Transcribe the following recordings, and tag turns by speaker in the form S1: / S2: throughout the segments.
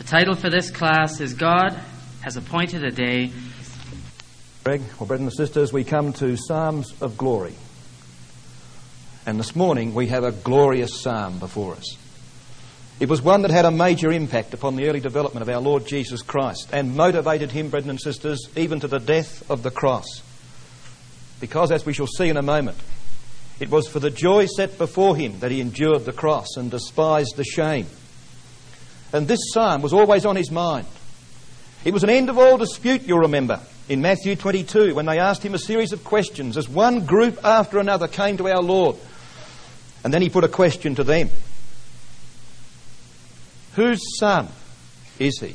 S1: The title for this class is God Has Appointed a Day.
S2: Greg, well, brothers and sisters, we come to Psalms of Glory. And this morning we have a glorious psalm before us. It was one that had a major impact upon the early development of our Lord Jesus Christ and motivated him, brethren and sisters, even to the death of the cross. Because, as we shall see in a moment, it was for the joy set before him that he endured the cross and despised the shame. And this psalm was always on his mind. It was an end of all dispute, you'll remember, in Matthew 22, when they asked him a series of questions as one group after another came to our Lord. And then he put a question to them. Whose son is he?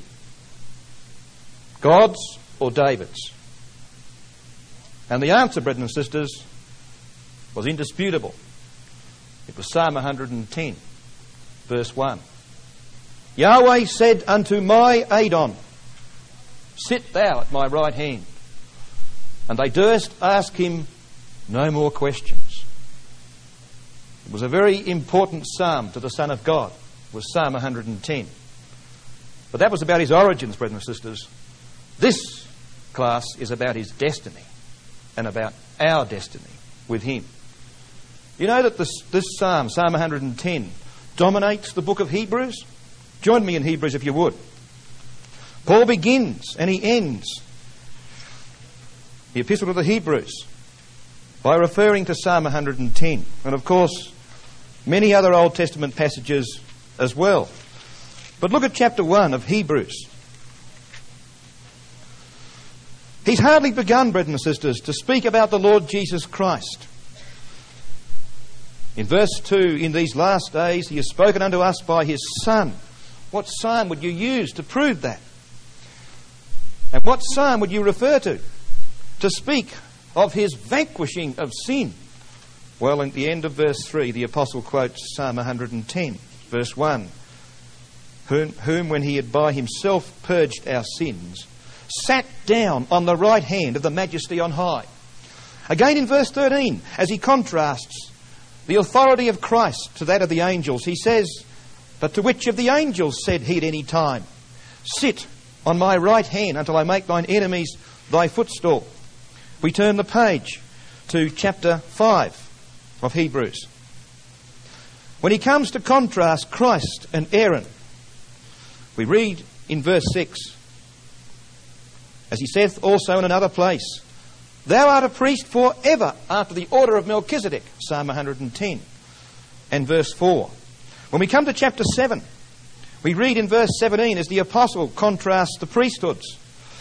S2: God's or David's? And the answer, brethren and sisters, was indisputable. It was Psalm 110, verse 1. Yahweh said unto my Adon, sit thou at my right hand. And they durst ask him no more questions. It was a very important psalm to the Son of God, was Psalm 110. But that was about his origins, brethren and sisters. This class is about his destiny and about our destiny with him. You know that this psalm, Psalm 110, dominates the book of Hebrews? Join me in Hebrews if you would. Paul begins and he ends the epistle to the Hebrews by referring to Psalm 110. And of course, many other Old Testament passages as well. But look at chapter 1 of Hebrews. He's hardly begun, brethren and sisters, to speak about the Lord Jesus Christ. In verse 2, in these last days he has spoken unto us by his Son. What psalm would you use to prove that? And what psalm would you refer to speak of his vanquishing of sin? Well, at the end of verse 3, the apostle quotes Psalm 110, verse 1. Whom when he had by himself purged our sins, sat down on the right hand of the majesty on high. Again in verse 13, as he contrasts the authority of Christ to that of the angels, he says, but to which of the angels said he at any time, sit on my right hand until I make thine enemies thy footstool? We turn the page to chapter 5 of Hebrews. When he comes to contrast Christ and Aaron, we read in verse 6, as he saith also in another place, thou art a priest for ever after the order of Melchizedek, Psalm 110, and verse 4. When we come to chapter 7, we read in verse 17 as the apostle contrasts the priesthoods.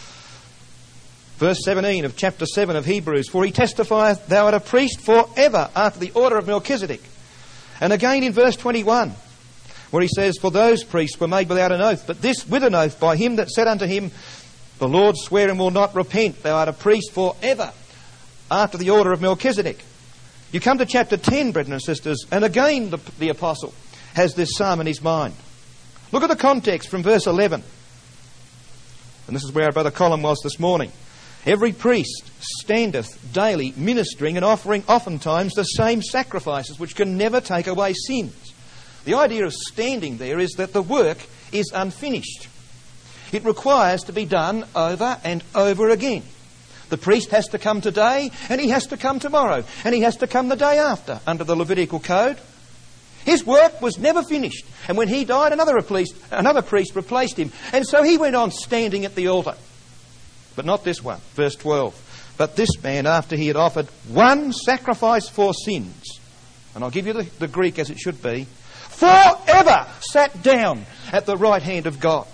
S2: Verse 17 of chapter 7 of Hebrews, for he testifieth, thou art a priest for ever after the order of Melchizedek. And again in verse 21, where he says, for those priests were made without an oath, but this with an oath by him that said unto him, the Lord sware and will not repent, thou art a priest for ever after the order of Melchizedek. You come to chapter 10, brethren and sisters, and again the apostle has this psalm in his mind. Look at the context from verse 11. And this is where our brother Colin was this morning. Every priest standeth daily ministering and offering oftentimes the same sacrifices which can never take away sins. The idea of standing there is that the work is unfinished. It requires to be done over and over again. The priest has to come today and he has to come tomorrow and he has to come the day after under the Levitical code. His work was never finished. And when he died, another priest replaced him. And so he went on standing at the altar. But not this one. Verse 12. But this man, after he had offered one sacrifice for sins, and I'll give you the Greek as it should be, forever sat down at the right hand of God.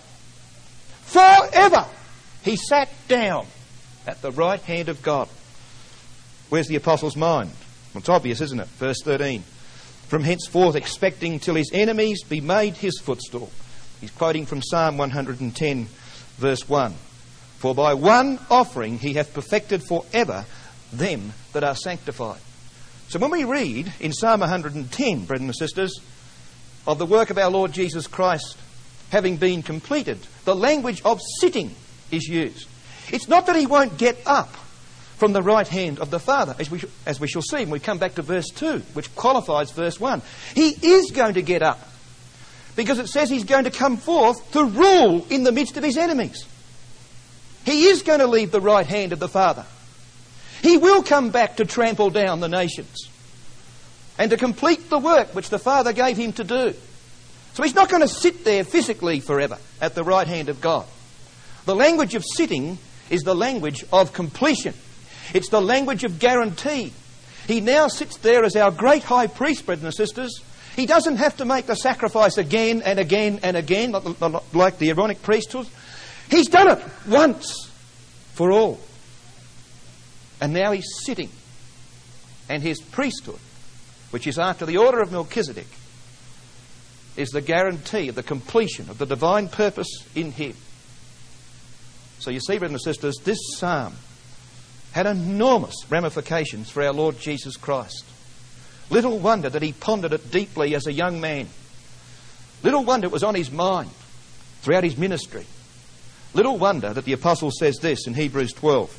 S2: Forever he sat down at the right hand of God. Where's the apostle's mind? Well, it's obvious, isn't it? Verse 13. From henceforth expecting till his enemies be made his footstool. He's quoting from Psalm 110, verse 1. For by one offering he hath perfected for ever them that are sanctified. So when we read in Psalm 110, brethren and sisters, of the work of our Lord Jesus Christ having been completed, the language of sitting is used. It's not that he won't get up from the right hand of the Father, as we shall see when we come back to verse 2, which qualifies verse 1. He is going to get up. because it says he's going to come forth to rule in the midst of his enemies. He is going to leave the right hand of the Father. He will come back to trample down the nations and to complete the work which the Father gave him to do. So he's not going to sit there physically forever at the right hand of God. The language of sitting is the language of completion. It's the language of guarantee. He now sits there as our great high priest, brothers and sisters. He doesn't have to make the sacrifice again and again and again like the Aaronic priesthood. He's done it once for all. And now he's sitting. And his priesthood, which is after the order of Melchizedek, is the guarantee of the completion of the divine purpose in him. So you see, brothers and sisters, this psalm had enormous ramifications for our Lord Jesus Christ. Little wonder that he pondered it deeply as a young man. Little wonder it was on his mind throughout his ministry. Little wonder that the apostle says this in Hebrews 12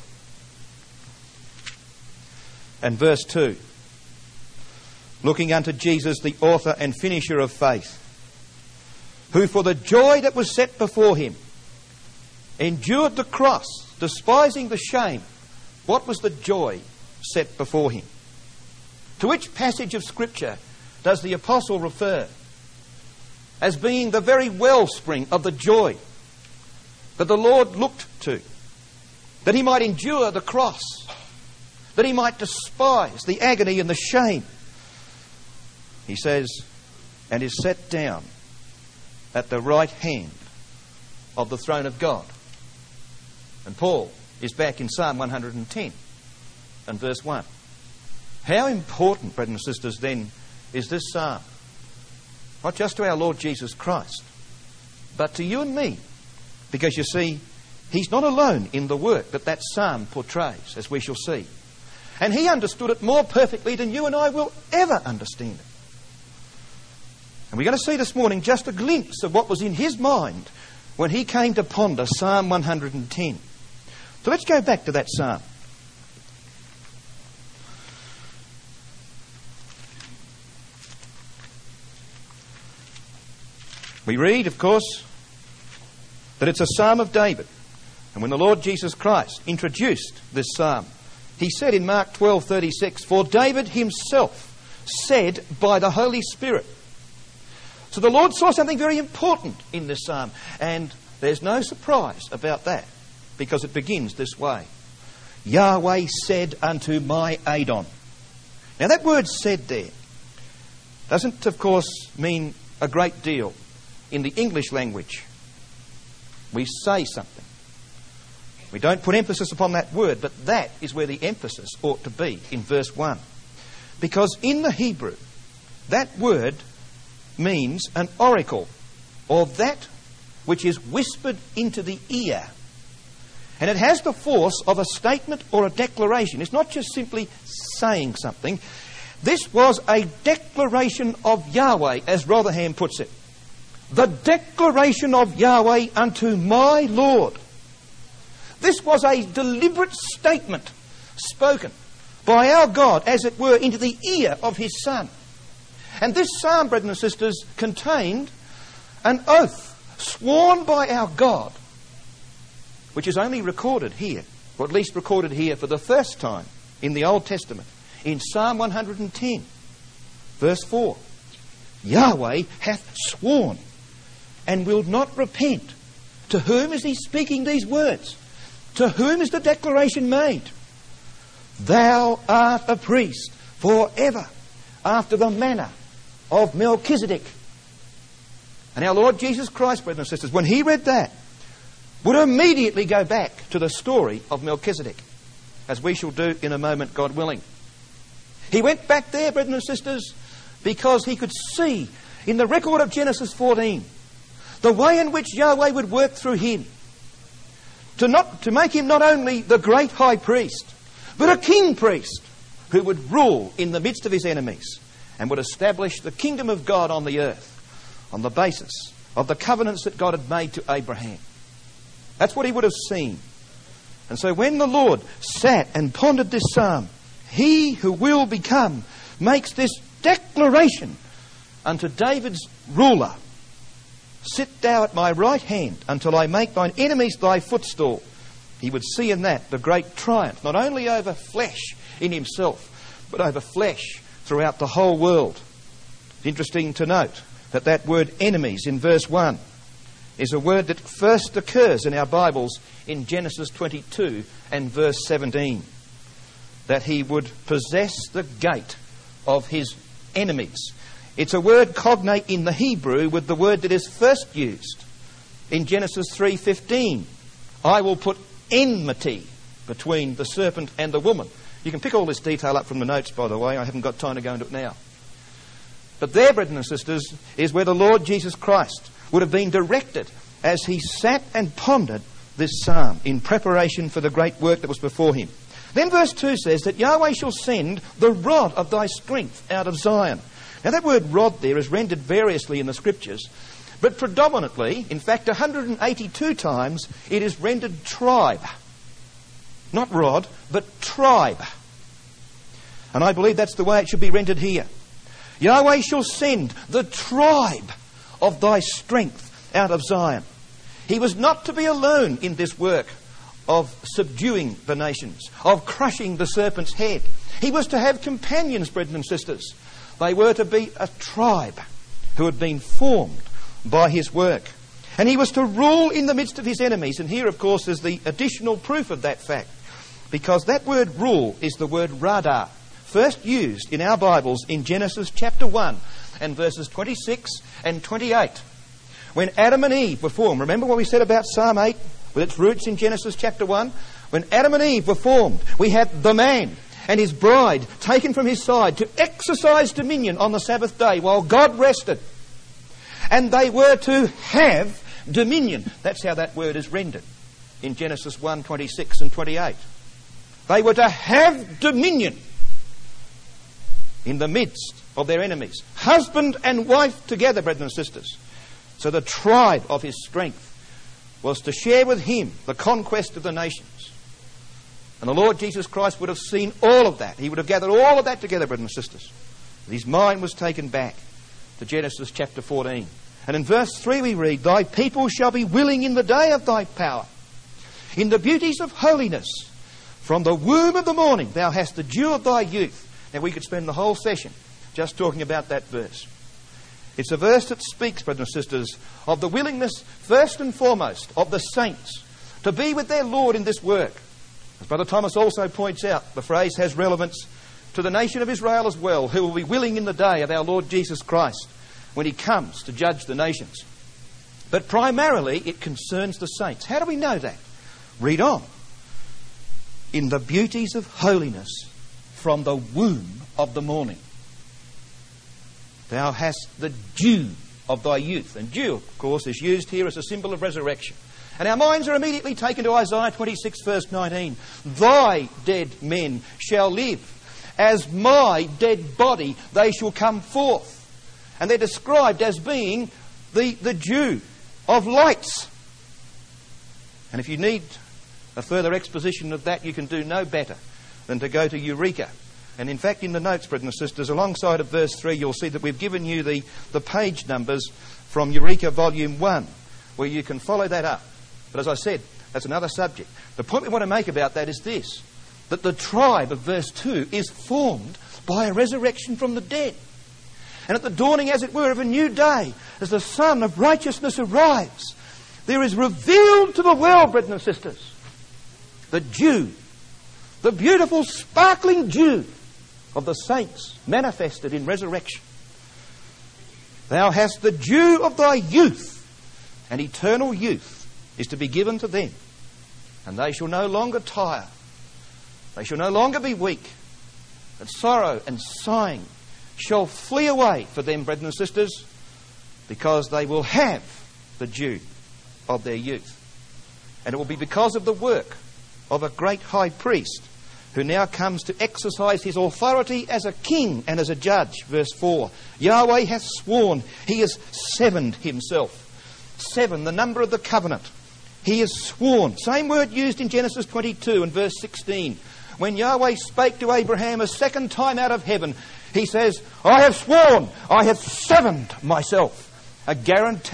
S2: and verse 2. Looking unto Jesus, the author and finisher of faith, who for the joy that was set before him endured the cross, despising the shame. What was the joy set before him? To which passage of Scripture does the apostle refer as being the very wellspring of the joy that the Lord looked to, that he might endure the cross, that he might despise the agony and the shame? He says, and is set down at the right hand of the throne of God. And Paul is back in Psalm 110 and verse 1. How important, brothers and sisters, then, is this psalm? Not just to our Lord Jesus Christ, but to you and me. Because you see, he's not alone in the work that that psalm portrays, as we shall see. And he understood it more perfectly than you and I will ever understand it. And we're going to see this morning just a glimpse of what was in his mind when he came to ponder Psalm 110. So let's go back to that psalm. We read, of course, that it's a psalm of David. And when the Lord Jesus Christ introduced this psalm, he said in Mark 12:36, for David himself said by the Holy Spirit. So the Lord saw something very important in this psalm. And there's no surprise about that, because it begins this way. Yahweh said unto my Adon. Now that word said there doesn't, of course, mean a great deal in the English language. We say something. We don't put emphasis upon that word, but that is where the emphasis ought to be in verse 1. Because in the Hebrew, that word means an oracle, or that which is whispered into the ear. And it has the force of a statement or a declaration. It's not just simply saying something. This was a declaration of Yahweh, as Rotherham puts it. The declaration of Yahweh unto my Lord. This was a deliberate statement spoken by our God, as it were, into the ear of his Son. And this psalm, brothers and sisters, contained an oath sworn by our God, which is only recorded here, or at least recorded here for the first time in the Old Testament, in Psalm 110, verse 4. Yahweh hath sworn and will not repent. To whom is he speaking these words? To whom is the declaration made? Thou art a priest forever, after the manner of Melchizedek. And our Lord Jesus Christ, brothers and sisters, when he read that, would immediately go back to the story of Melchizedek, as we shall do in a moment, God willing. He went back there, brothers and sisters, because he could see in the record of Genesis 14 the way in which Yahweh would work through him to make him not only the great high priest, but a king priest who would rule in the midst of his enemies and would establish the kingdom of God on the earth on the basis of the covenants that God had made to Abraham. That's what he would have seen. And so when the Lord sat and pondered this psalm, he who will become makes this declaration unto David's ruler Sit thou at my right hand until I make thine enemies thy footstool. He would see in that the great triumph, not only over flesh in himself, but over flesh throughout the whole world. It's interesting to note that that word enemies in verse 1 is a word that first occurs in our Bibles in Genesis 22 and verse 17. That he would possess the gate of his enemies. It's a word cognate in the Hebrew with the word that is first used in Genesis 3:15. I will put enmity between the serpent and the woman. You can pick all this detail up from the notes, by the way. I haven't got time to go into it now. But there, brethren and sisters, is where the Lord Jesus Christ would have been directed as he sat and pondered this psalm in preparation for the great work that was before him. Then verse 2 says that Yahweh shall send the rod of thy strength out of Zion. Now that word rod there is rendered variously in the scriptures, but predominantly, in fact 182 times, it is rendered tribe. Not rod, but tribe. And I believe that's the way it should be rendered here. Yahweh shall send the tribe of thy strength out of Zion. He was not to be alone in this work of subduing the nations, of crushing the serpent's head. He was to have companions, brethren and sisters. They were to be a tribe who had been formed by his work. And he was to rule in the midst of his enemies. And here, of course, is the additional proof of that fact. Because that word rule is the word radah, first used in our Bibles in Genesis chapter 1 and verses 26 and 28. When Adam and Eve were formed, remember what we said about Psalm 8 with its roots in Genesis chapter 1? When Adam and Eve were formed, we had the man and his bride taken from his side to exercise dominion on the Sabbath day while God rested. And they were to have dominion. That's how that word is rendered in Genesis 1, 26 and 28. They were to have dominion in the midst of their enemies. Husband and wife together, brethren and sisters. So the tribe of his strength was to share with him the conquest of the nations. And the Lord Jesus Christ would have seen all of that. He would have gathered all of that together, brethren and sisters. His mind was taken back to Genesis chapter 14. And in verse 3 we read, thy people shall be willing in the day of thy power, in the beauties of holiness. From the womb of the morning thou hast the dew of thy youth. Now we could spend the whole session just talking about that verse. It's a verse that speaks, brethren and sisters, of the willingness, first and foremost, of the saints to be with their Lord in this work. As Brother Thomas also points out, the phrase has relevance to the nation of Israel as well, who will be willing in the day of our Lord Jesus Christ when he comes to judge the nations. But primarily it concerns the saints. How do we know that? Read on. In the beauties of holiness from the womb of the morning. Thou hast the dew of thy youth. And dew, of course, is used here as a symbol of resurrection. And our minds are immediately taken to Isaiah 26, verse 19. Thy dead men shall live. As my dead body they shall come forth. And they're described as being the dew of lights. And if you need a further exposition of that, you can do no better than to go to Eureka. And in fact, in the notes, brethren and sisters, alongside of verse 3, you'll see that we've given you the page numbers from Eureka Volume 1, where you can follow that up. But as I said, that's another subject. The point we want to make about that is this, that the tribe of verse 2 is formed by a resurrection from the dead. And at the dawning, as it were, of a new day, as the Son of righteousness arrives, there is revealed to the world, brethren and sisters, the dew, the beautiful sparkling dew of the saints manifested in resurrection. Thou hast the dew of thy youth, and eternal youth is to be given to them. And they shall no longer tire. They shall no longer be weak. But sorrow and sighing shall flee away for them, brethren and sisters, because they will have the dew of their youth. And it will be because of the work of a great high priest who now comes to exercise his authority as a king and as a judge. Verse 4, Yahweh hath sworn, he has sevened himself. 7, the number of the covenant. He has sworn. Same word used in Genesis 22 and verse 16. When Yahweh spake to Abraham a second time out of heaven, he says, I have sworn, I have sevened myself. A guarantee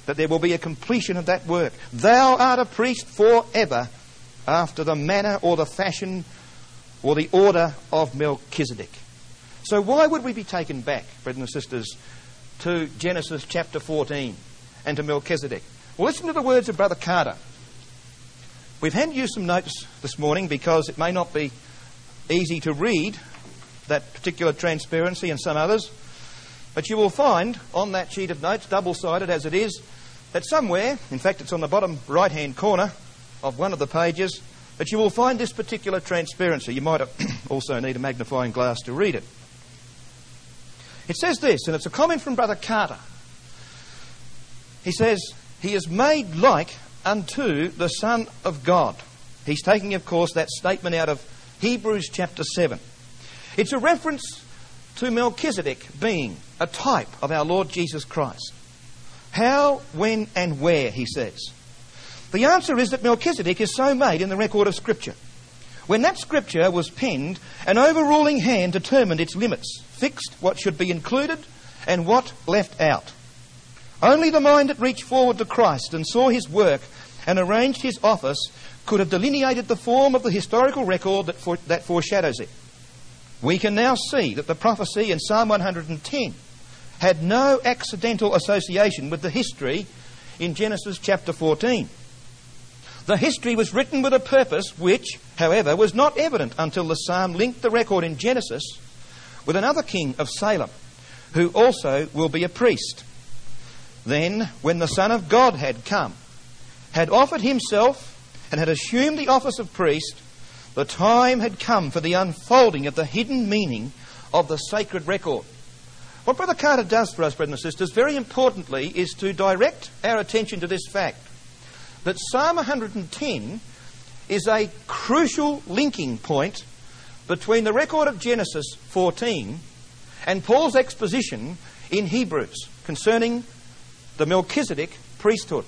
S2: that there will be a completion of that work. Thou art a priest forever, after the manner or the fashion or the order of Melchizedek. So why would we be taken back, brothers and sisters, to Genesis chapter 14 and to Melchizedek? Well, listen to the words of Brother Carter. We've handed you some notes this morning because it may not be easy to read that particular transparency and some others, but you will find on that sheet of notes, double-sided as it is, that somewhere, in fact it's on the bottom right-hand corner of one of the pages, that you will find this particular transparency. You might also need a magnifying glass to read it. It says this, and it's a comment from Brother Carter. He says, he is made like unto the Son of God. He's taking, of course, that statement out of Hebrews chapter 7. It's a reference to Melchizedek being a type of our Lord Jesus Christ. How, when and where, he says. The answer is that Melchizedek is so made in the record of Scripture. When that Scripture was penned, an overruling hand determined its limits, fixed what should be included and what left out. Only the mind that reached forward to Christ and saw his work and arranged his office could have delineated the form of the historical record that foreshadows it. We can now see that the prophecy in Psalm 110 had no accidental association with the history in Genesis chapter 14. The history was written with a purpose which, however, was not evident until the psalm linked the record in Genesis with another king of Salem, who also will be a priest. Then, when the Son of God had come, had offered himself and had assumed the office of priest, the time had come for the unfolding of the hidden meaning of the sacred record. What Brother Carter does for us, brothers and sisters, very importantly, is to direct our attention to this fact, that Psalm 110 is a crucial linking point between the record of Genesis 14 and Paul's exposition in Hebrews concerning the Melchizedek priesthood.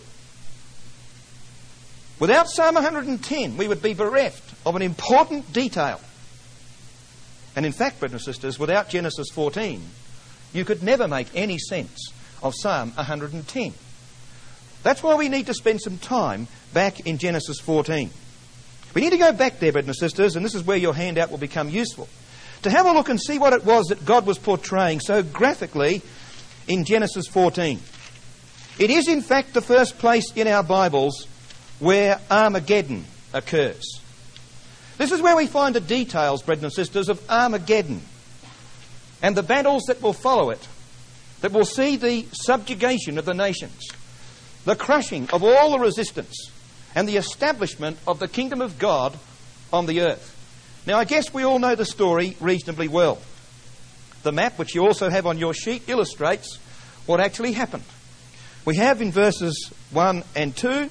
S2: Without Psalm 110, we would be bereft of an important detail. And in fact, brothers and sisters, without Genesis 14, you could never make any sense of Psalm 110. That's why we need to spend some time back in Genesis 14. We need to go back there, brothers and sisters, and this is where your handout will become useful, to have a look and see what it was that God was portraying so graphically in Genesis 14. It is, in fact, the first place in our Bibles where Armageddon occurs. This is where we find the details, brothers and sisters, of Armageddon and the battles that will follow it, that will see the subjugation of the nations, the crushing of all the resistance, and the establishment of the kingdom of God on the earth. Now, I guess we all know the story reasonably well. The map, which you also have on your sheet, illustrates what actually happened. We have in verses 1 and 2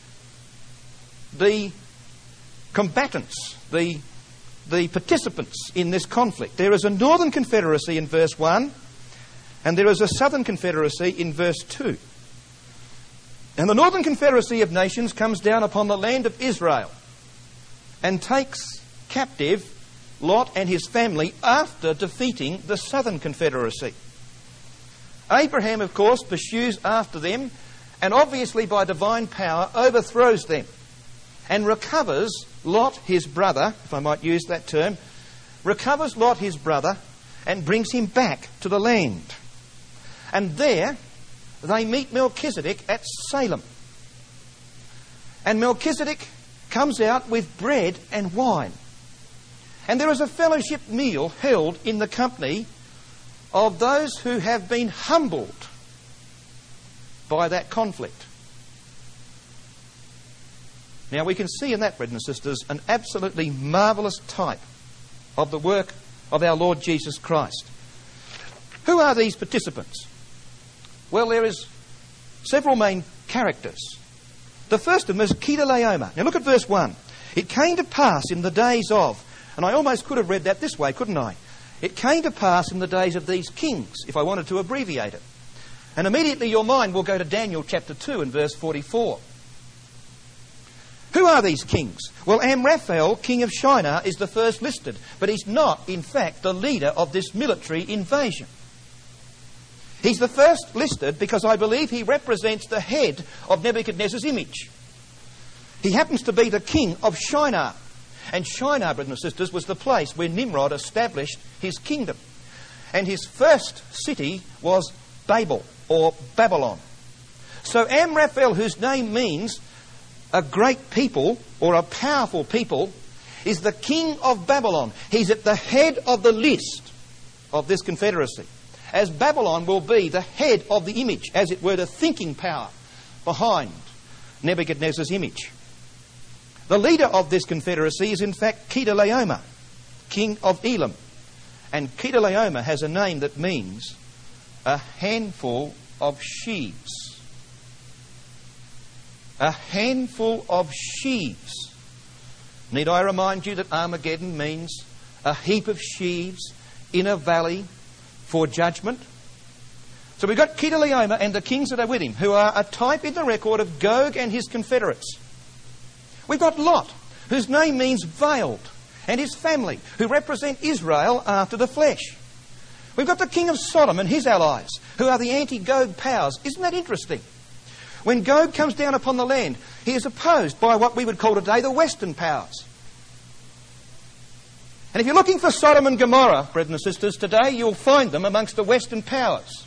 S2: the combatants, the participants in this conflict. There is a northern confederacy in verse 1, and there is a southern confederacy in verse 2. And the northern confederacy of nations comes down upon the land of Israel and takes captive Lot and his family after defeating the southern confederacy. Abraham, of course, pursues after them and obviously by divine power overthrows them and recovers Lot, his brother, if I might use that term, recovers Lot, his brother, and brings him back to the land. And there they meet Melchizedek at Salem. And Melchizedek comes out with bread and wine. And there is a fellowship meal held in the company of those who have been humbled by that conflict. Now we can see in that, brothers and sisters, an absolutely marvellous type of the work of our Lord Jesus Christ. Who are these participants? Well, there is several main characters. The first of them is Kedorlaomer. Now look at verse 1. It came to pass in the days of, and I almost could have read that this way, couldn't I? It came to pass in the days of these kings, if I wanted to abbreviate it. And immediately your mind will go to Daniel chapter 2 and verse 44. Who are these kings? Well, Amraphel, king of Shinar, is the first listed, but he's not, in fact, the leader of this military invasion. He's the first listed because I believe he represents the head of Nebuchadnezzar's image. He happens to be the king of Shinar. And Shinar, brothers and sisters, was the place where Nimrod established his kingdom. And his first city was Babel, or Babylon. So Amraphel, whose name means a great people, or a powerful people, is the king of Babylon. He's at the head of the list of this confederacy, as Babylon will be the head of the image, as it were the thinking power behind Nebuchadnezzar's image. The leader of this confederacy is in fact Chedorlaomer, king of Elam. And Chedorlaomer has a name that means a handful of sheaves. A handful of sheaves. Need I remind you that Armageddon means a heap of sheaves in a valley for judgment? So we've got Chedorlaomer and the kings that are with him, who are a type in the record of Gog and his confederates. We've got Lot, whose name means veiled, and his family, who represent Israel after the flesh. We've got the king of Sodom and his allies, who are the anti-Gog powers. Isn't that interesting? When Gog comes down upon the land, he is opposed by what we would call today the Western powers. And if you're looking for Sodom and Gomorrah, brethren and sisters, today you'll find them amongst the Western powers.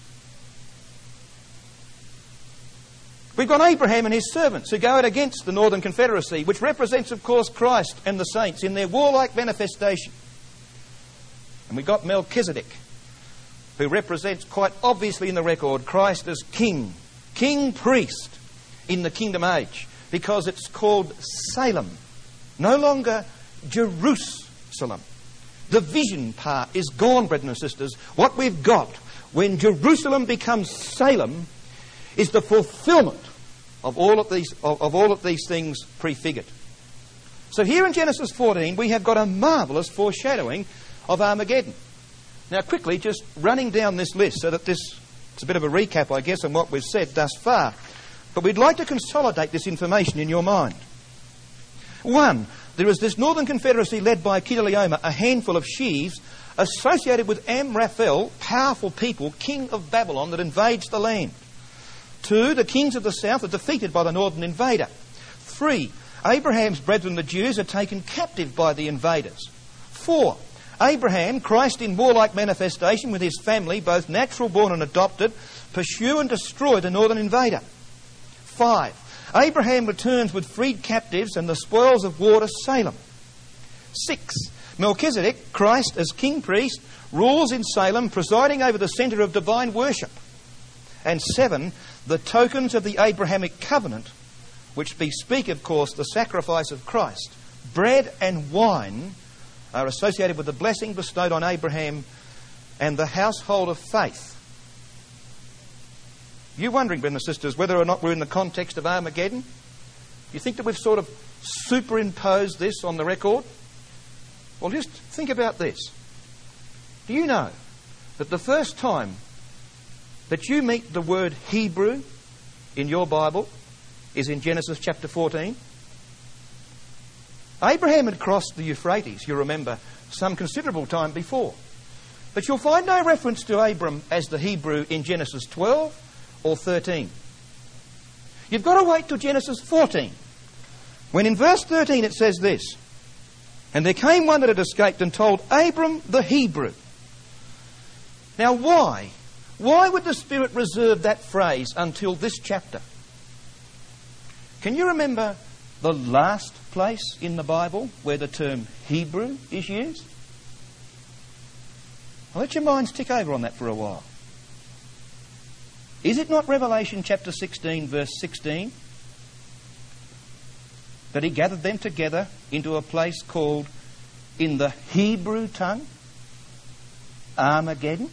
S2: We've got Abraham and his servants who go out against the Northern Confederacy, which represents, of course, Christ and the saints in their warlike manifestation. And we've got Melchizedek, who represents quite obviously in the record Christ as king, king priest in the kingdom age, because it's called Salem, no longer Jerusalem. The vision part is gone, brethren and sisters. What we've got when Jerusalem becomes Salem is the fulfillment of all of these things prefigured. So here in Genesis 14 we have got a marvellous foreshadowing of Armageddon. Now quickly, just running down this list so that it's a bit of a recap, I guess, on what we've said thus far. But we'd like to consolidate this information in your mind. 1, there is this Northern Confederacy led by Chedorlaomer, a handful of sheaves, associated with Amraphel, powerful people, king of Babylon, that invades the land. 2, the kings of the south are defeated by the northern invader. 3, Abraham's brethren, the Jews, are taken captive by the invaders. 4, Abraham, Christ in warlike manifestation with his family, both natural born and adopted, pursue and destroy the northern invader. 5, Abraham returns with freed captives and the spoils of war to Salem. 6, Melchizedek, Christ as king priest, rules in Salem, presiding over the centre of divine worship. And 7, the tokens of the Abrahamic covenant, which bespeak, of course, the sacrifice of Christ, bread and wine, are associated with the blessing bestowed on Abraham and the household of faith. You're wondering, brothers and sisters, whether or not we're in the context of Armageddon? You think that we've sort of superimposed this on the record? Well, just think about this. Do you know that the first time that you meet the word Hebrew in your Bible is in Genesis chapter 14? Abraham had crossed the Euphrates, you remember, some considerable time before. But you'll find no reference to Abram as the Hebrew in Genesis 12 or 13. You've got to wait till Genesis 14, when in verse 13 it says this: "And there came one that had escaped and told Abram the Hebrew." Now why? Why would the Spirit reserve that phrase until this chapter? Can you remember the last place in the Bible where the term Hebrew is used? I'll let your minds tick over on that for a while. Is it not Revelation chapter 16, verse 16? That he gathered them together into a place called, in the Hebrew tongue, Armageddon?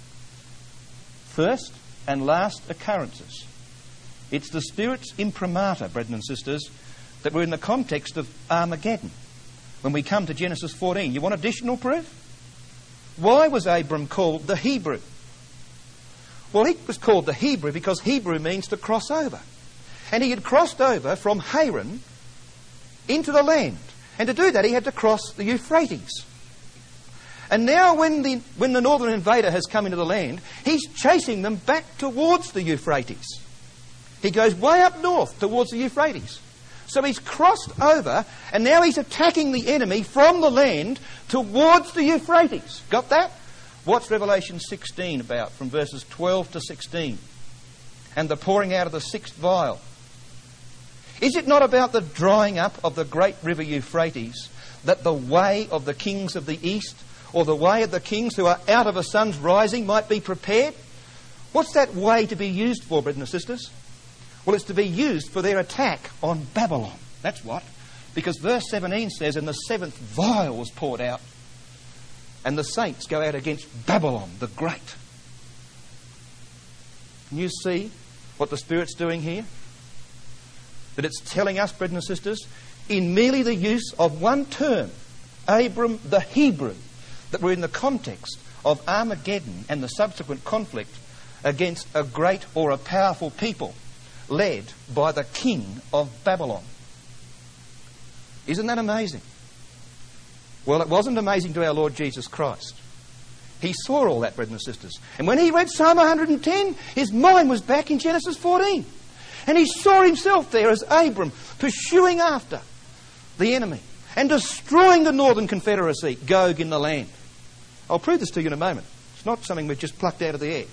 S2: First and last occurrences. It's the Spirit's imprimatur, brethren and sisters, that we're in the context of Armageddon when we come to Genesis 14. You want additional proof? Why was Abram called the Hebrew? Well, he was called the Hebrew because Hebrew means to cross over. And he had crossed over from Haran into the land. And to do that, he had to cross the Euphrates. And now when the northern invader has come into the land, he's chasing them back towards the Euphrates. He goes way up north towards the Euphrates. So he's crossed over, and now he's attacking the enemy from the land towards the Euphrates. Got that? What's Revelation 16 about, from verses 12 to 16? And the pouring out of the sixth vial. Is it not about the drying up of the great river Euphrates, that the way of the kings of the east, or the way of the kings who are out of a sun's rising, might be prepared? What's that way to be used for, brothers and sisters? Well, it's to be used for their attack on Babylon. That's what. Because verse 17 says, and the seventh vial was poured out, and the saints go out against Babylon the Great. Can you see what the Spirit's doing here? That it's telling us, brothers and sisters, in merely the use of one term, Abram the Hebrew, that we're in the context of Armageddon and the subsequent conflict against a great or a powerful people led by the king of Babylon. Isn't that amazing? Well, it wasn't amazing to our Lord Jesus Christ. He saw all that, brothers and sisters. And when he read Psalm 110, his mind was back in Genesis 14. And he saw himself there as Abram pursuing after the enemy and destroying the northern confederacy, Gog, in the land. I'll prove this to you in a moment. It's not something we've just plucked out of the air.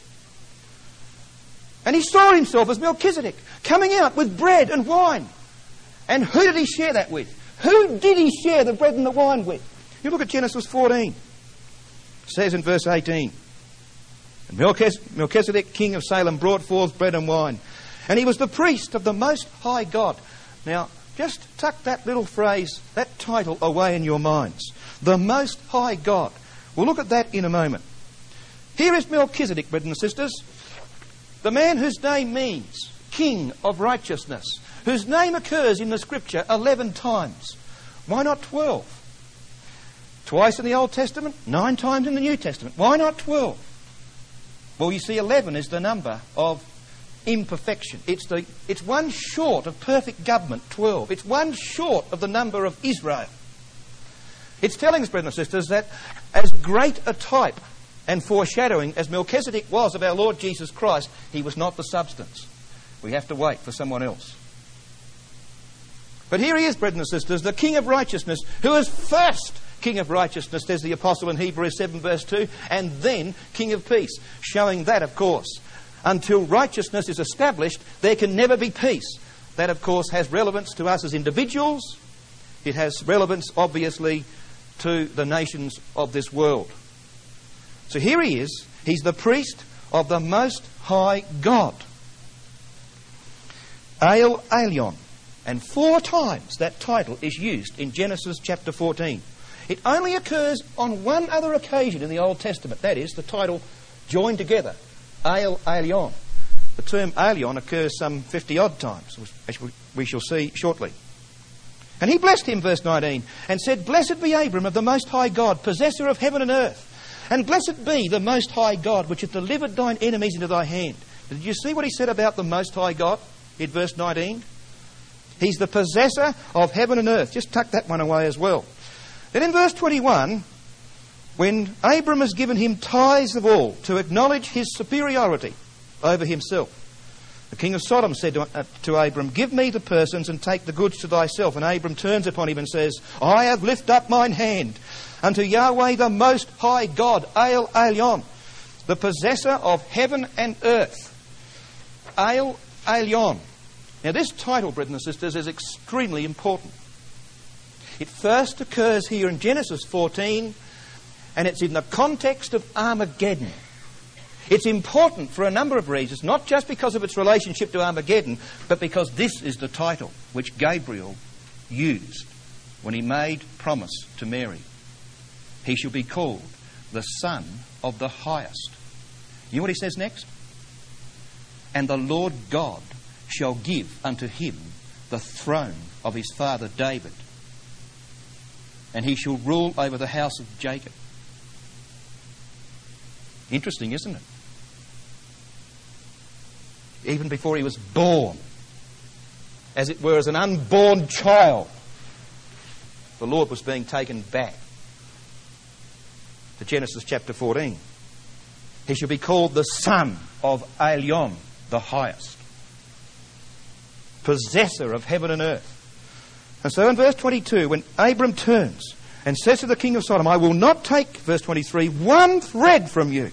S2: And he saw himself as Melchizedek, coming out with bread and wine. And who did he share that with? Who did he share the bread and the wine with? You look at Genesis 14. It says in verse 18, and Melchizedek, king of Salem, brought forth bread and wine. And he was the priest of the Most High God. Now, just tuck that little phrase, that title, away in your minds. The Most High God. We'll look at that in a moment. Here is Melchizedek, brothers and sisters, the man whose name means King of Righteousness, whose name occurs in the Scripture 11 times. Why not 12? Twice in the Old Testament, 9 times in the New Testament. Why not 12? Well, you see, 11 is the number of imperfection. It's one short of perfect government, 12. It's one short of the number of Israel. It's telling us, brothers and sisters, that as great a type and foreshadowing as Melchizedek was of our Lord Jesus Christ, he was not the substance. We have to wait for someone else. But here he is, brothers and sisters, the King of Righteousness, who is first King of Righteousness, says the Apostle in Hebrews 7 verse 2, and then King of Peace, showing that, of course, until righteousness is established, there can never be peace. That, of course, has relevance to us as individuals. It has relevance, obviously, to the nations of this world. So here he is. He's the priest of the Most High God. El Elyon. And 4 times that title is used in Genesis chapter 14. It only occurs on one other occasion in the Old Testament. That is, the title joined together, El Elyon. The term Elyon occurs some 50-odd times, which we shall see shortly. And he blessed him, verse 19, and said, Blessed be Abram of the Most High God, possessor of heaven and earth. And blessed be the Most High God, which hath delivered thine enemies into thy hand. Did you see what he said about the Most High God in verse 19? He's the possessor of heaven and earth. Just tuck that one away as well. Then in verse 21, when Abram has given him tithes of all to acknowledge his superiority over himself, the king of Sodom said to Abram, Give me the persons and take the goods to thyself. And Abram turns upon him and says, I have lifted up mine hand unto Yahweh the Most High God, El Elyon, the possessor of heaven and earth. El Elyon. Now this title, brothers and sisters, is extremely important. It first occurs here in Genesis 14, and it's in the context of Armageddon. It's important for a number of reasons, not just because of its relationship to Armageddon, but because this is the title which Gabriel used when he made promise to Mary. He shall be called the Son of the Highest. You know what he says next? And the Lord God shall give unto him the throne of his father David, and he shall rule over the house of Jacob. Interesting, isn't it? Even before he was born, as it were, as an unborn child, the Lord was being taken back. to Genesis chapter 14. He shall be called the son of Elyon, the highest, possessor of heaven and earth. And so in verse 22, when Abram turns and says to the king of Sodom, I will not take, verse 23, one thread from you,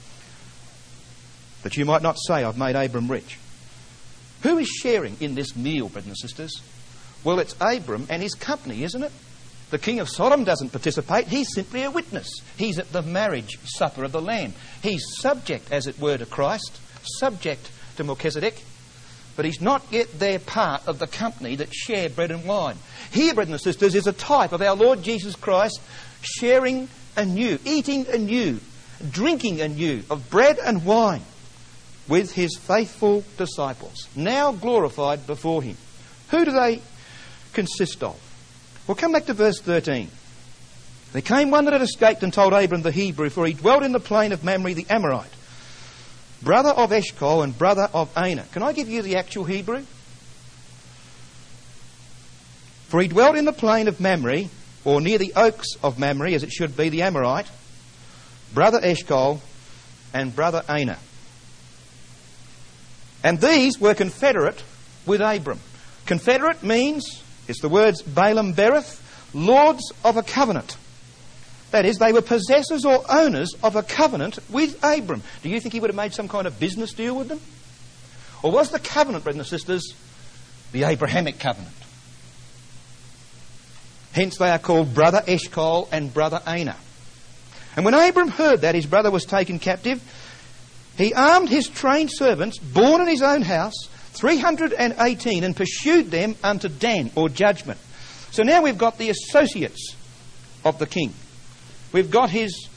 S2: that you might not say, I've made Abram rich. Who is sharing in this meal, brothers and sisters? Well, it's Abram and his company, isn't it? The king of Sodom doesn't participate. He's simply a witness. He's at the marriage supper of the Lamb. He's subject, as it were, to Christ, subject to Melchizedek. But he's not yet their part of the company that share bread and wine. Here, brothers and sisters, is a type of our Lord Jesus Christ sharing anew, eating anew, drinking anew of bread and wine with his faithful disciples, now glorified before him. Who do they consist of? Well, come back to verse 13. There came one that had escaped and told Abram the Hebrew, for he dwelt in the plain of Mamre the Amorite, brother of Eshcol and brother of Aner. Can I give you the actual Hebrew? For he dwelt in the plain of Mamre, or near the oaks of Mamre, as it should be, the Amorite, brother Eshcol and brother Aner. And these were confederate with Abram. Confederate means, it's the words Balaam Bereth, lords of a covenant. That is, they were possessors or owners of a covenant with Abram. Do you think he would have made some kind of business deal with them? Or was the covenant, brothers and sisters, the Abrahamic covenant? Hence they are called brother Eshcol and brother Aner. And when Abram heard that his brother was taken captive, he armed his trained servants, born in his own house, 318, and pursued them unto Dan, or judgment. So now we've got the associates of the king. We've got his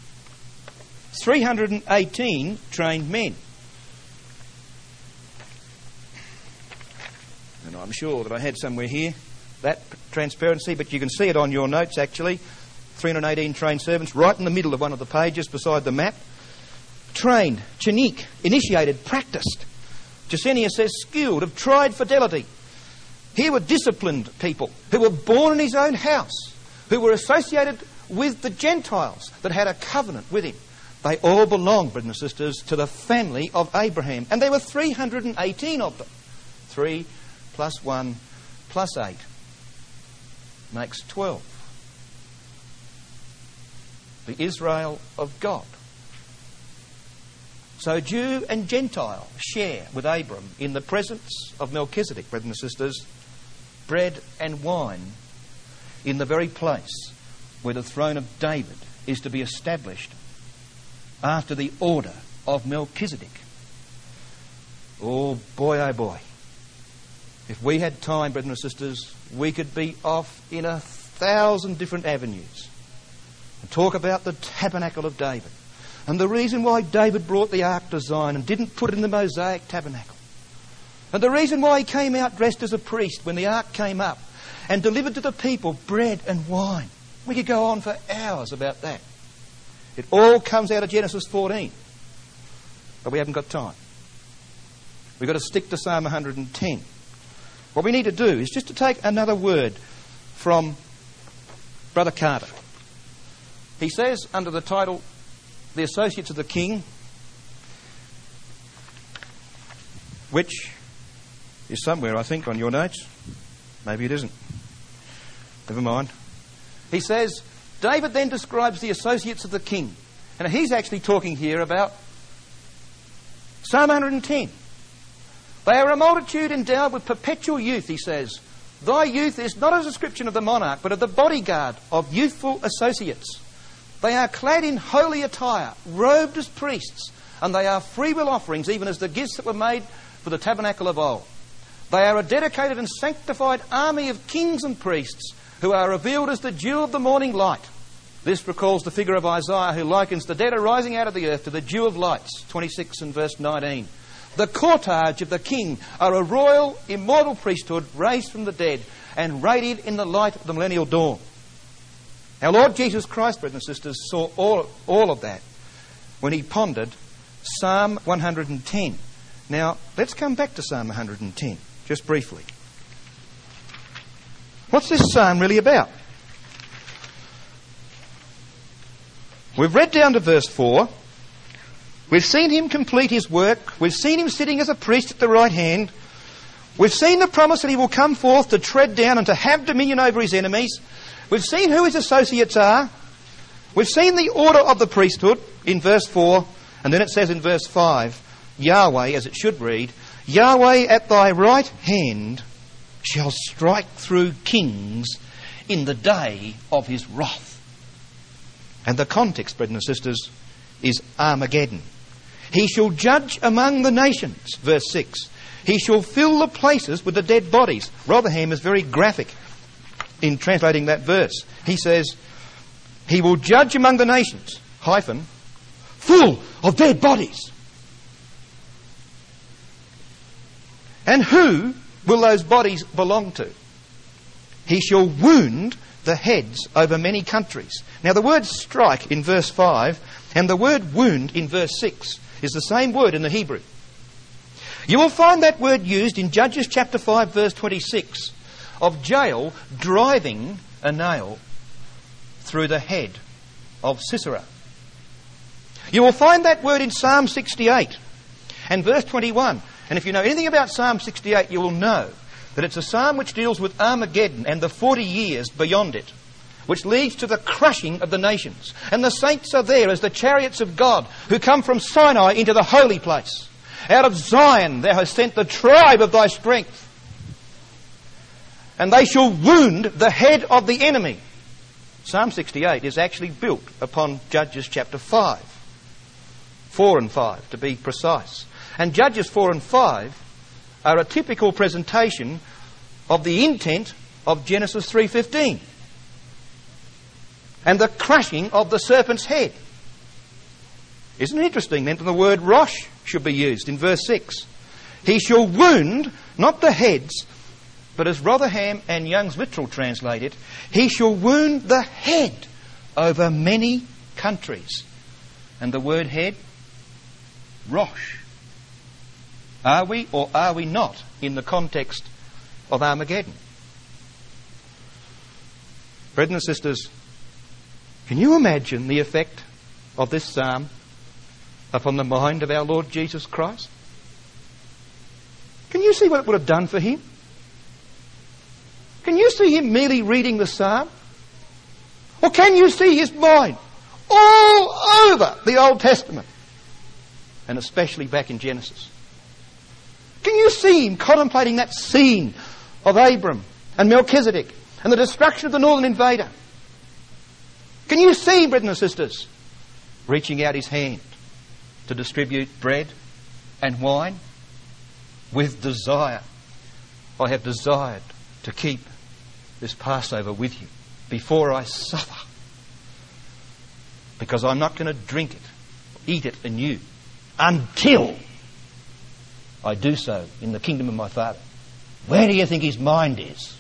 S2: 318 trained men. And I'm sure that I had somewhere here that transparency, but you can see it on your notes actually. 318 trained servants, right in the middle of one of the pages beside the map. Trained, chenique, initiated, practiced. Gesenius says skilled, of tried fidelity. Here were disciplined people who were born in his own house, who were associated with the Gentiles that had a covenant with him. They all belonged, brothers and sisters, to the family of Abraham. And there were 318 of them. 3 plus 1 plus 8 makes 12. The Israel of God. So Jew and Gentile share with Abram in the presence of Melchizedek, brothers and sisters, bread and wine in the very place where the throne of David is to be established after the order of Melchizedek. Oh boy, if we had time, brothers and sisters, we could be off in 1,000 different avenues and talk about the tabernacle of David. And the reason why David brought the ark to Zion and didn't put it in the Mosaic tabernacle. And the reason why he came out dressed as a priest when the ark came up and delivered to the people bread and wine. We could go on for hours about that. It all comes out of Genesis 14. But we haven't got time. We've got to stick to Psalm 110. What we need to do is just to take another word from Brother Carter. He says under the title, The Associates of the King, which is somewhere, I think, on your notes. Maybe it isn't. Never mind. He says, David then describes the associates of the king. And he's actually talking here about Psalm 110. They are a multitude endowed with perpetual youth, he says. Thy youth is not a description of the monarch, but of the bodyguard of youthful associates. They are clad in holy attire, robed as priests, and they are freewill offerings, even as the gifts that were made for the tabernacle of old. They are a dedicated and sanctified army of kings and priests, who are revealed as the dew of the morning light. This recalls the figure of Isaiah, who likens the dead arising out of the earth to the dew of lights, 26 and verse 19. The cortege of the king are a royal, immortal priesthood raised from the dead and radiant in the light of the millennial dawn. Our Lord Jesus Christ, brothers and sisters, saw all of that when he pondered Psalm 110. Now, let's come back to Psalm 110, just briefly. What's this psalm really about? We've read down to verse 4. We've seen him complete his work. We've seen him sitting as a priest at the right hand. We've seen the promise that he will come forth to tread down and to have dominion over his enemies. We've seen who his associates are. We've seen the order of the priesthood in verse 4. And then it says in verse 5, Yahweh, as it should read, Yahweh at thy right hand shall strike through kings in the day of his wrath. And the context, brethren and sisters, is Armageddon. He shall judge among the nations, verse 6. He shall fill the places with the dead bodies. Rotherham is very graphic in translating that verse. He says, he will judge among the nations, full of dead bodies. And who will those bodies belong to? He shall wound the heads over many countries. Now the word strike in verse 5 and the word wound in verse 6 is the same word in the Hebrew. You will find that word used in Judges chapter 5 verse 26 of Jael driving a nail through the head of Sisera. You will find that word in Psalm 68 and verse 21. And if you know anything about Psalm 68, you will know that it's a psalm which deals with Armageddon and the 40 years beyond it, which leads to the crushing of the nations. And the saints are there as the chariots of God who come from Sinai into the holy place. Out of Zion thou hast sent the tribe of thy strength. And they shall wound the head of the enemy. Psalm 68 is actually built upon Judges chapter 5. 4 and 5 to be precise. And Judges 4 and 5 are a typical presentation of the intent of Genesis 3:15 and the crushing of the serpent's head. Isn't it interesting then that the word Rosh should be used in verse 6? He shall wound not the heads, but as Rotherham and Young's Literal translate it, he shall wound the head over many countries. And the word head, Rosh. Are we or are we not in the context of Armageddon? Brethren and sisters, can you imagine the effect of this psalm upon the mind of our Lord Jesus Christ? Can you see what it would have done for him? Can you see him merely reading the psalm? Or can you see his mind all over the Old Testament, and especially back in Genesis? Can you see him contemplating that scene of Abram and Melchizedek and the destruction of the northern invader? Can you see, brethren and sisters, reaching out his hand to distribute bread and wine with desire? I have desired to keep this Passover with you before I suffer, because I'm not going to drink it, eat it anew, until I do so in the kingdom of my Father. Where do you think his mind is?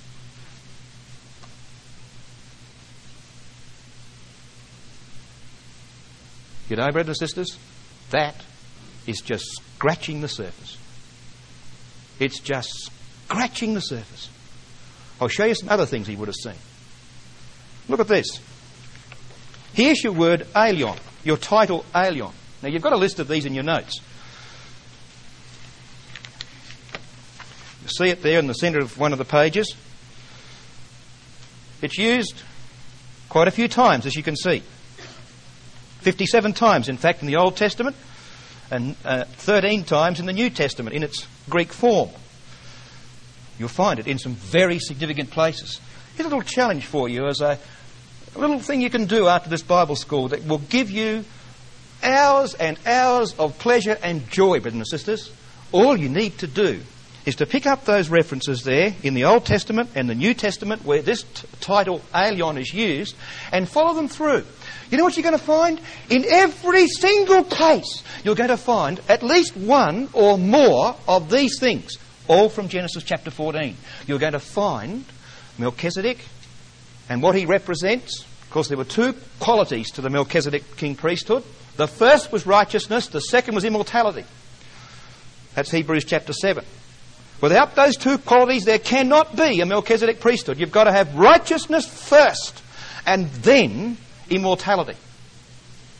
S2: You know, brothers and sisters, that is just scratching the surface. It's just scratching the surface. I'll show you some other things he would have seen. Look at this. Here's your word aileon, your title aileon. Now you've got a list of these in your notes. You see it there in the centre of one of the pages. It's used quite a few times, as you can see. 57 times, in fact, in the Old Testament, and 13 times in the New Testament in its Greek form. You'll find it in some very significant places. Here's a little challenge for you as a little thing you can do after this Bible school that will give you hours and hours of pleasure and joy, brothers and sisters. All you need to do is to pick up those references there in the Old Testament and the New Testament where this title aileon is used and follow them through. You know what you're going to find? In every single case, you're going to find at least one or more of these things, all from Genesis chapter 14. You're going to find Melchizedek and what he represents. Of course, there were two qualities to the Melchizedek king priesthood. The first was righteousness, the second was immortality. That's Hebrews chapter 7. Without those two qualities, there cannot be a Melchizedek priesthood. You've got to have righteousness first and then immortality.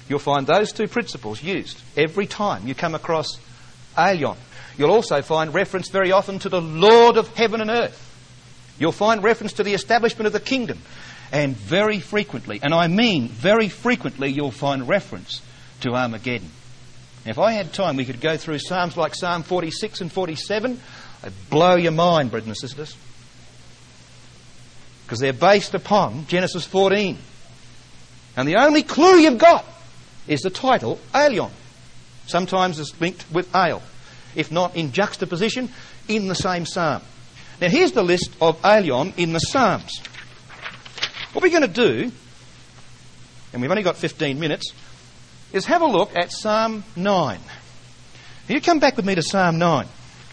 S2: you'll find those two principles used every time you come across aion. You'll also find reference very often to the Lord of heaven and earth. You'll find reference to the establishment of the kingdom. And very frequently, and I mean very frequently, you'll find reference to Armageddon. Now, if I had time, we could go through Psalms like Psalm 46 and 47. They'd blow your mind, brothers and sisters. Because they're based upon Genesis 14. And the only clue you've got is the title, Aion. Sometimes it's linked with Ale. If not in juxtaposition, in the same psalm. Now here's the list of Aion in the Psalms. What we're going to do, and we've only got 15 minutes, is have a look at Psalm 9. Now you come back with me to Psalm 9.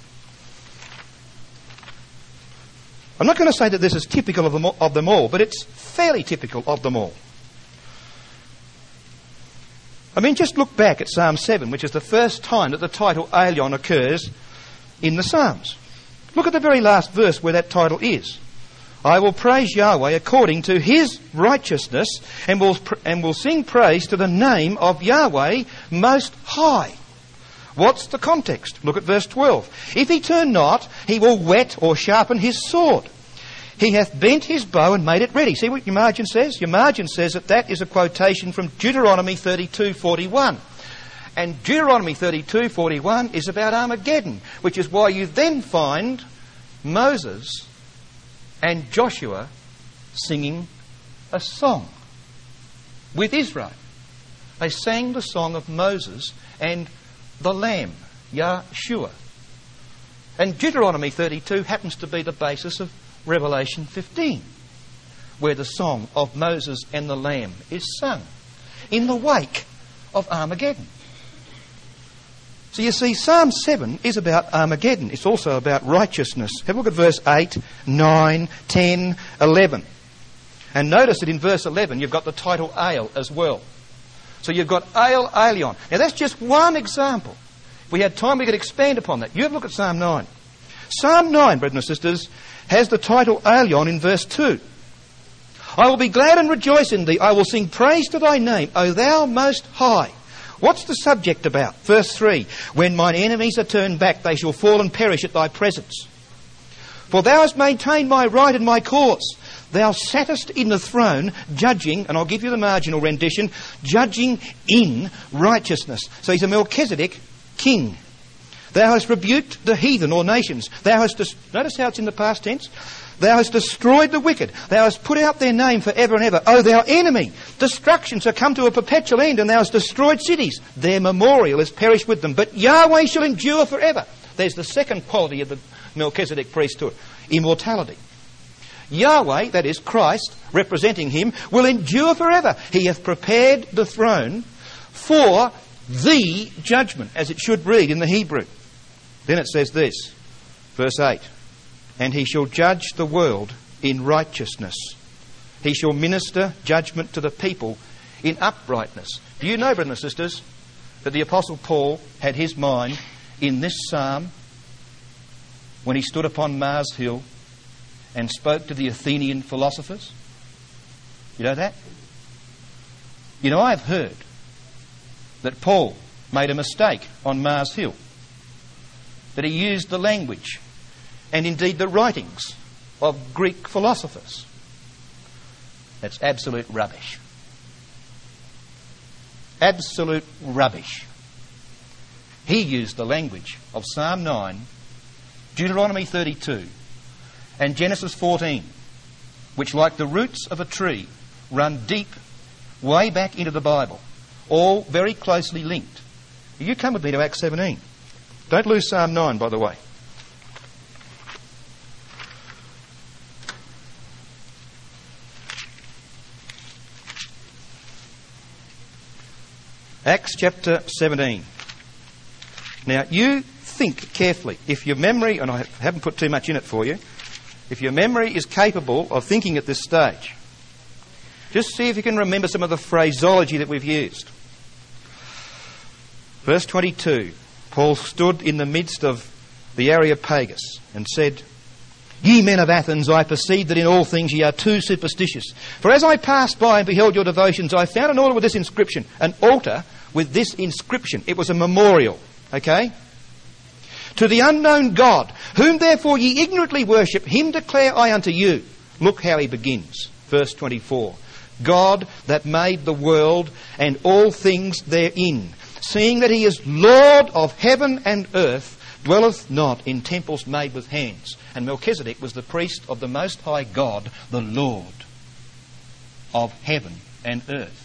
S2: I'm not going to say that this is typical of them all, but it's fairly typical of them all. I mean, just look back at Psalm 7, which is the first time that the title Aion occurs in the Psalms. Look at the very last verse where that title is. I will praise Yahweh according to his righteousness and will sing praise to the name of Yahweh Most High. What's the context? Look at verse 12. If he turn not, he will whet or sharpen his sword. He hath bent his bow and made it ready. See what your margin says? Your margin says that is a quotation from Deuteronomy 32:41. And Deuteronomy 32:41 is about Armageddon, which is why you then find Moses and Joshua singing a song with Israel. They sang the song of Moses and the Lamb, Yahshua. And Deuteronomy 32 happens to be the basis of Revelation 15, where the song of Moses and the Lamb is sung in the wake of Armageddon. So you see, Psalm 7 is about Armageddon. It's also about righteousness. Have a look at verse 8, 9, 10, 11. And notice that in verse 11 you've got the title Ale as well. So you've got Ale, Aion. Now that's just one example. If we had time we could expand upon that. You have a look at Psalm 9. Psalm 9, brothers and sisters, has the title Aion in verse 2. I will be glad and rejoice in thee. I will sing praise to thy name, O thou most high. What's the subject about? Verse 3. When mine enemies are turned back, they shall fall and perish at thy presence. For thou hast maintained my right and my cause. Thou sattest in the throne, judging, and I'll give you the marginal rendition, judging in righteousness. So he's a Melchizedek king. Thou hast rebuked the heathen or nations. Thou hast notice how it's in the past tense. Thou hast destroyed the wicked. Thou hast put out their name for ever and ever. O thou enemy, destruction shall come to a perpetual end, and thou hast destroyed cities. Their memorial is perished with them. But Yahweh shall endure forever. There's the second quality of the Melchizedek priesthood, immortality. Yahweh, that is Christ, representing him, will endure forever. He hath prepared the throne for the judgment, as it should read in the Hebrew. Then it says this, verse 8, and he shall judge the world in righteousness. He shall minister judgment to the people in uprightness. Do you know, brothers and sisters, that the Apostle Paul had his mind in this psalm when he stood upon Mars Hill and spoke to the Athenian philosophers? You know that? You know, I've heard that Paul made a mistake on Mars Hill, that he used the language and indeed the writings of Greek philosophers. That's absolute rubbish. Absolute rubbish. He used the language of Psalm 9, Deuteronomy 32, and Genesis 14, which, like the roots of a tree, run deep, way back into the Bible, all very closely linked. You come with me to Acts 17. Don't lose Psalm 9, by the way. Acts chapter 17. Now, you think carefully. If your memory, and I haven't put too much in it for you, if your memory is capable of thinking at this stage, just see if you can remember some of the phraseology that we've used. Verse 22, Paul stood in the midst of the Areopagus and said, Ye men of Athens, I perceive that in all things ye are too superstitious. For as I passed by and beheld your devotions, I found an altar with this inscription. An altar with this inscription. It was a memorial. Okay? To the unknown God, whom therefore ye ignorantly worship, him declare I unto you. Look how he begins. Verse 24. God that made the world and all things therein, seeing that he is Lord of heaven and earth, dwelleth not in temples made with hands. And Melchizedek was the priest of the Most High God, the Lord of heaven and earth.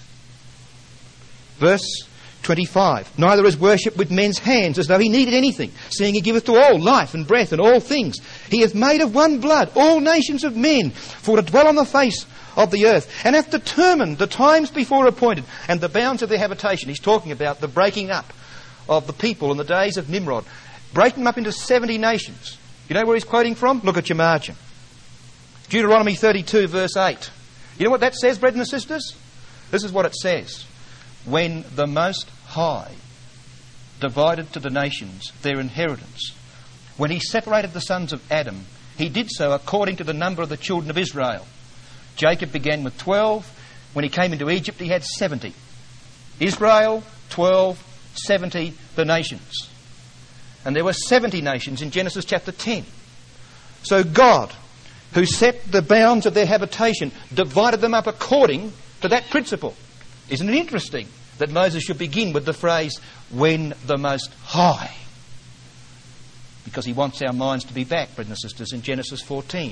S2: Verse 25. Neither is worship with men's hands, as though he needed anything, seeing he giveth to all life and breath and all things. He hath made of one blood all nations of men, for to dwell on the face of the earth, and hath determined the times before appointed and the bounds of their habitation. He's talking about the breaking up of the people in the days of Nimrod, breaking them up into 70 nations. You know where he's quoting from? Look at your margin. Deuteronomy 32 verse 8. You know what that says, brethren and sisters? This is what it says. When the Most High divided to the nations their inheritance, when he separated the sons of Adam, he did so according to the number of the children of Israel. Jacob began with 12. When he came into Egypt, he had 70. Israel, 12, 70, the nations. And there were 70 nations in Genesis chapter 10. So God, who set the bounds of their habitation, divided them up according to that principle. Isn't it interesting that Moses should begin with the phrase, when the Most High? Because he wants our minds to be back, brothers and sisters, in Genesis 14.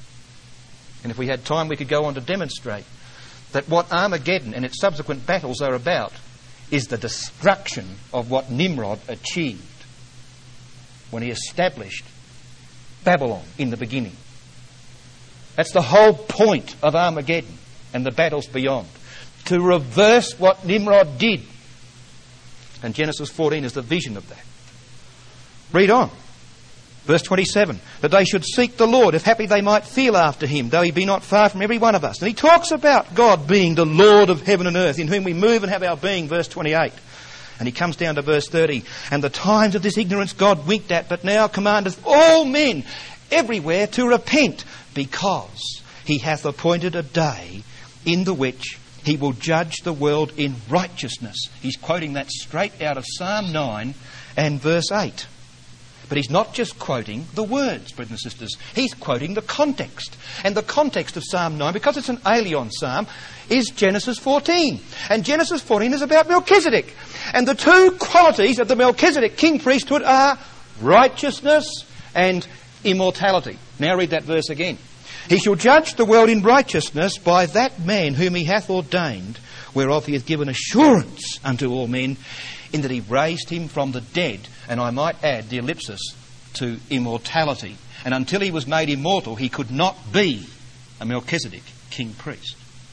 S2: And if we had time, we could go on to demonstrate that what Armageddon and its subsequent battles are about is the destruction of what Nimrod achieved when he established Babylon in the beginning. That's the whole point of Armageddon and the battles beyond. To reverse what Nimrod did. And Genesis 14 is the vision of that. Read on. Verse 27. That they should seek the Lord, if happy they might feel after him, though he be not far from every one of us. And he talks about God being the Lord of heaven and earth, in whom we move and have our being, verse 28. And he comes down to verse 30. And the times of this ignorance God winked at, but now commandeth all men everywhere to repent, because he hath appointed a day in the which he will judge the world in righteousness. He's quoting that straight out of Psalm 9 and verse 8. But he's not just quoting the words, brothers and sisters. He's quoting the context. And the context of Psalm 9, because it's an Aileon psalm, is Genesis 14. And Genesis 14 is about Melchizedek. And the two qualities of the Melchizedek king priesthood are righteousness and immortality. Now read that verse again. He shall judge the world in righteousness by that man whom he hath ordained, whereof he hath given assurance unto all men, in that he raised him from the dead. And I might add the ellipsis to immortality. And until he was made immortal, he could not be a Melchizedek king priest.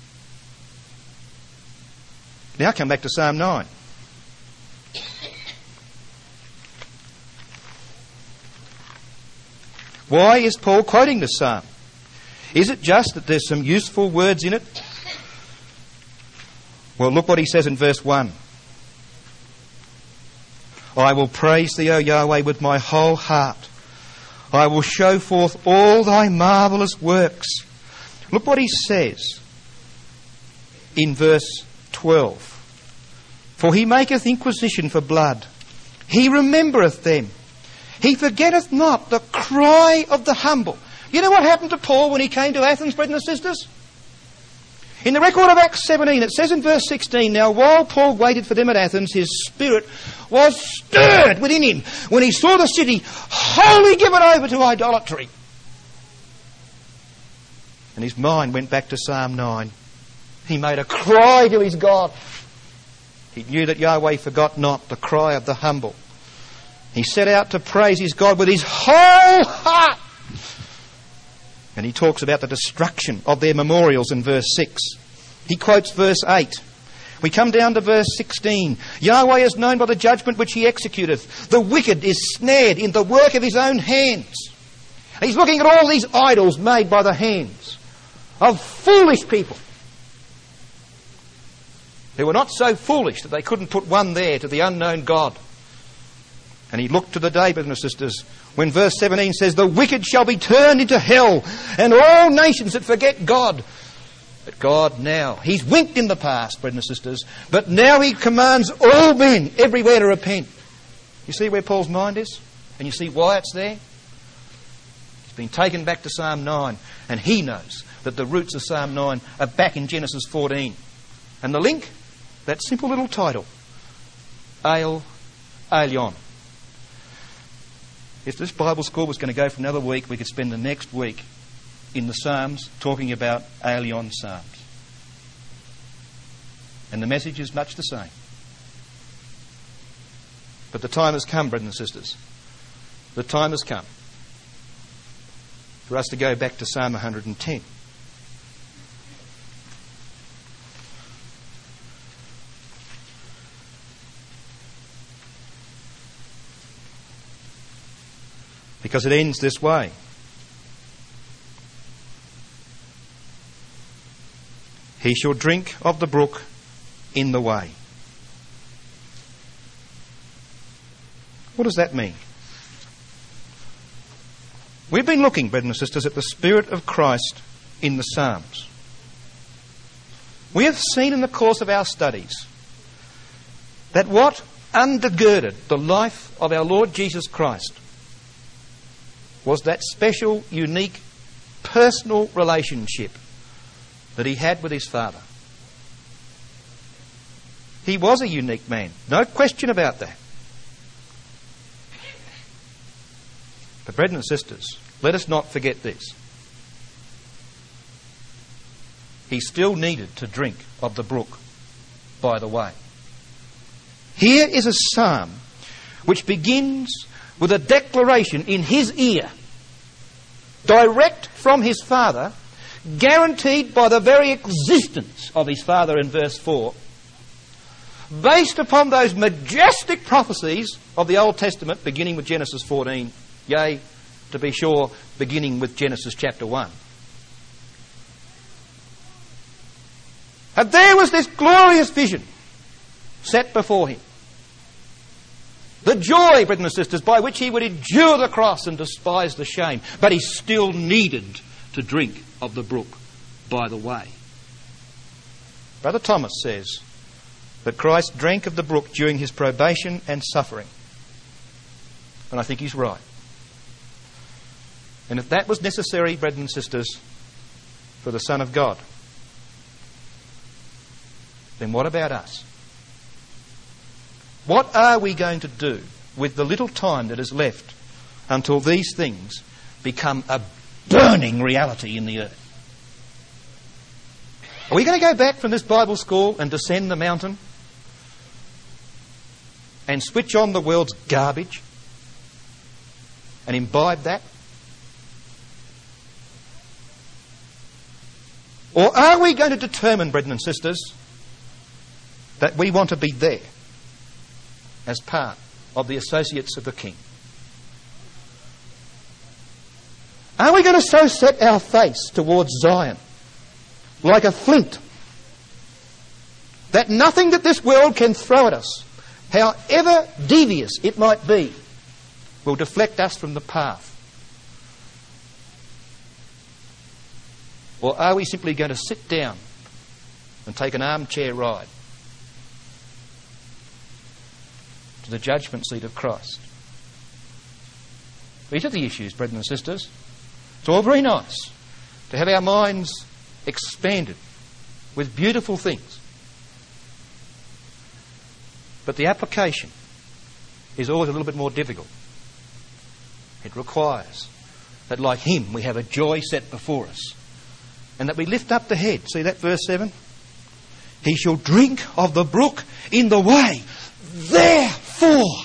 S2: Now come back to Psalm 9. Why is Paul quoting this psalm? Is it just that there's some useful words in it? Well, look what he says in verse 1. I will praise thee, O Yahweh, with my whole heart. I will show forth all thy marvellous works. Look what he says in verse 12. For he maketh inquisition for blood. He remembereth them. He forgetteth not the cry of the humble. You know what happened to Paul when he came to Athens, brethren and sisters? In the record of Acts 17, it says in verse 16, now while Paul waited for them at Athens, his spirit was stirred within him when he saw the city wholly given over to idolatry. And his mind went back to Psalm 9. He made a cry to his God. He knew that Yahweh forgot not the cry of the humble. He set out to praise his God with his whole heart. And he talks about the destruction of their memorials in verse 6. He quotes verse 8. We come down to verse 16. Yahweh is known by the judgment which he executeth. The wicked is snared in the work of his own hands. And he's looking at all these idols made by the hands of foolish people who were not so foolish that they couldn't put one there to the unknown God. And he looked to the day, brothers and sisters, when verse 17 says, "The wicked shall be turned into hell, and all nations that forget God." But God now, He's winked in the past, brothers and sisters, but now He commands all men everywhere to repent. You see where Paul's mind is? And you see why it's there? It's been taken back to Psalm 9, and he knows that the roots of Psalm 9 are back in Genesis 14. And the link? That simple little title, Aion. If this Bible school was going to go for another week, we could spend the next week in the Psalms talking about Aion Psalms. And the message is much the same. But the time has come, brothers and sisters. The time has come for us to go back to Psalm 110. Because it ends this way. He shall drink of the brook in the way. What does that mean? We've been looking, brothers and sisters, at the Spirit of Christ in the Psalms. We have seen in the course of our studies that what undergirded the life of our Lord Jesus Christ was that special, unique, personal relationship that He had with His Father. He was a unique man, no question about that. But brethren and sisters, let us not forget this. He still needed to drink of the brook by the way. Here is a psalm which begins with a declaration in his ear, direct from his Father, guaranteed by the very existence of his Father in verse 4, based upon those majestic prophecies of the Old Testament, beginning with Genesis 14, yea, to be sure, beginning with Genesis chapter 1. And there was this glorious vision set before him. The joy, brothers and sisters, by which he would endure the cross and despise the shame. But he still needed to drink of the brook by the way. Brother Thomas says that Christ drank of the brook during his probation and suffering. And I think he's right. And if that was necessary, brothers and sisters, for the Son of God, then what about us? What are we going to do with the little time that is left until these things become a burning reality in the earth? Are we going to go back from this Bible school and descend the mountain and switch on the world's garbage and imbibe that? Or are we going to determine, brethren and sisters, that we want to be there as part of the associates of the King? Are we going to so set our face towards Zion like a flint that nothing that this world can throw at us, however devious it might be, will deflect us from the path? Or are we simply going to sit down and take an armchair ride to the judgment seat of Christ? These are the issues, brethren and sisters. It's all very nice to have our minds expanded with beautiful things. But the application is always a little bit more difficult. It requires that, like him, we have a joy set before us and that we lift up the head. See that verse 7? He shall drink of the brook in the way. Therefore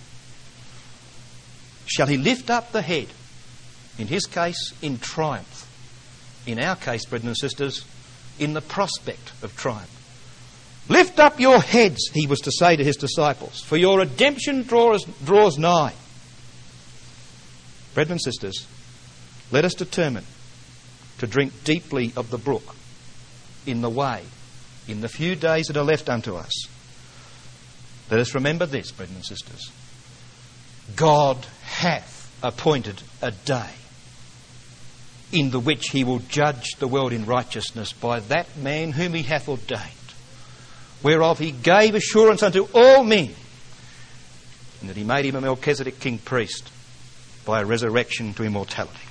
S2: shall he lift up the head. In his case, in triumph. In our case, brethren and sisters, in the prospect of triumph. Lift up your heads, he was to say to his disciples, for your redemption draws nigh. Brethren and sisters, let us determine to drink deeply of the brook in the way, in the few days that are left unto us. Let us remember this, brethren and sisters. God hath appointed a day in the which he will judge the world in righteousness by that man whom he hath ordained, whereof he gave assurance unto all men, and that he made him a Melchizedek king priest by a resurrection to immortality.